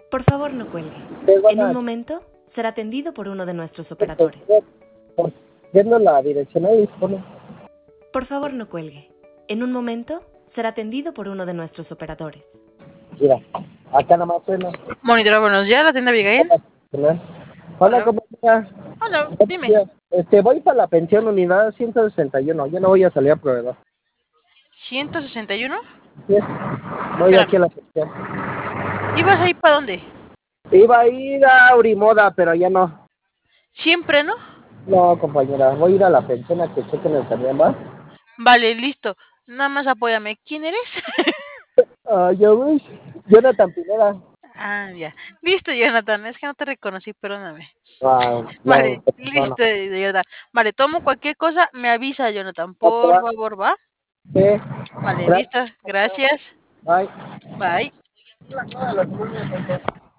Por favor, no cuelgue. Sí, En un buenas. momento será atendido por uno de nuestros operadores. Viendo la dirección ahí dispone. Por favor, no cuelgue. En un momento será atendido por uno de nuestros operadores. Mira, acá nada más suena. Monitora, buenos días, la tienda Abigail. Hola, Hola. ¿cómo estás? Hola, dime. Voy para la pensión unidad 161. Yo no voy a salir a proveedor. ¿161? Sí, voy aquí a Espérame. la pensión. ¿Ibas ahí para dónde? Iba a ir a Urimoda, pero ya no. Siempre, ¿no? No, compañera, voy a ir a la pensión a que chequen el camión, ¿va? Vale, listo. Nada más apóyame. ¿Quién eres? Ah, ya ves. Jonathan Pineda. Ah, ya. Listo, Jonathan. Es que no te reconocí, perdóname. Ah, Vale, no, listo, Jonathan. Vale, tomo cualquier cosa, me avisa, Jonathan. no te Por va. favor, ¿va? Sí. Vale, listo. Gracias. Bye. Bye. La